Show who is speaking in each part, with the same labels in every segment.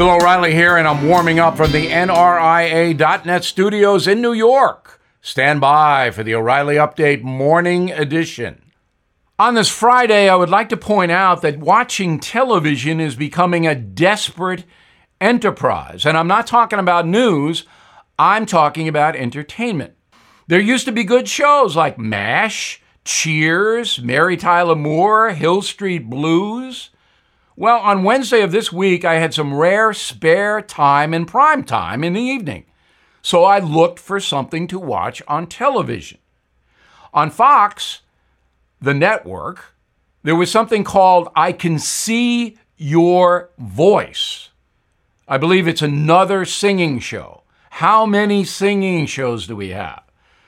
Speaker 1: Bill O'Reilly here, and I'm warming up from the NRIA.net studios in New York. Stand by for the O'Reilly Update Morning Edition. On this Friday, I would like to point out that watching television is becoming a desperate enterprise. And I'm not talking about news, I'm talking about entertainment. There used to be good shows like MASH, Cheers, Mary Tyler Moore, Hill Street Blues. Well, on Wednesday of this week, I had some rare spare time in prime time in the evening. So I looked for something to watch on television. On Fox, the network, there was something called I Can See Your Voice. I believe it's another singing show. How many singing shows do we have?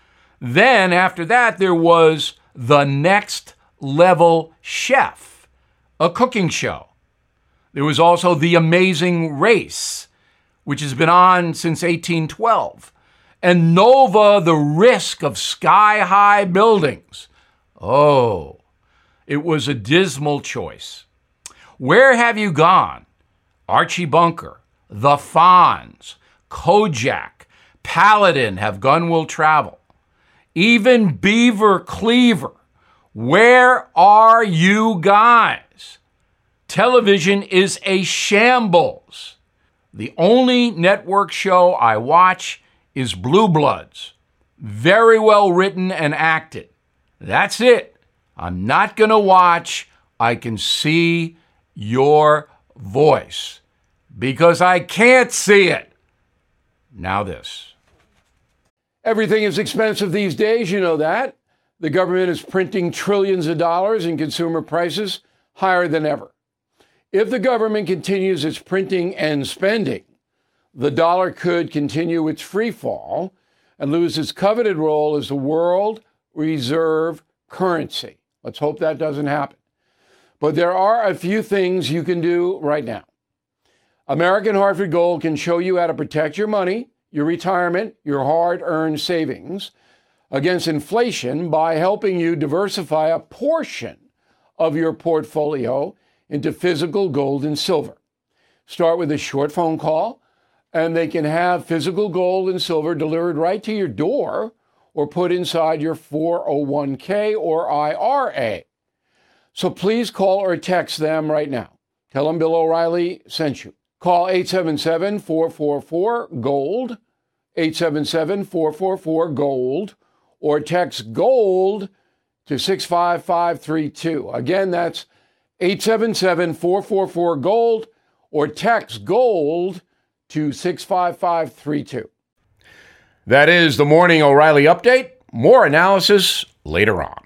Speaker 1: Then after that, there was The Next Level Chef, a cooking show. There was also The Amazing Race, which has been on since 1812, and Nova, The Risk of Sky-High Buildings. Oh, it was a dismal choice. Where Have You Gone? Archie Bunker, The Fonz, Kojak, Paladin, Have Gun Will Travel. Even Beaver Cleaver. Where are you guys? Television is a shambles. The only network show I watch is Blue Bloods. Very well written and acted. That's it. I'm not going to watch I Can See Your Voice because I can't see it. Now this. Everything is expensive these days, you know that. The government is printing trillions of dollars and consumer prices higher than ever. If the government continues its printing and spending, the dollar could continue its free fall and lose its coveted role as the world reserve currency. Let's hope that doesn't happen. But there are a few things you can do right now. American Hartford Gold can show you how to protect your money, your retirement, your hard-earned savings against inflation by helping you diversify a portion of your portfolio into physical gold and silver. Start with a short phone call, and they can have physical gold and silver delivered right to your door or put inside your 401k or IRA. So please call or text them right now. Tell them Bill O'Reilly sent you. Call 877-444-GOLD, 877-444-GOLD, or text GOLD to 65532. Again, that's 877-444-GOLD, or text GOLD to 65532. That is the Morning O'Reilly Update. More analysis later on.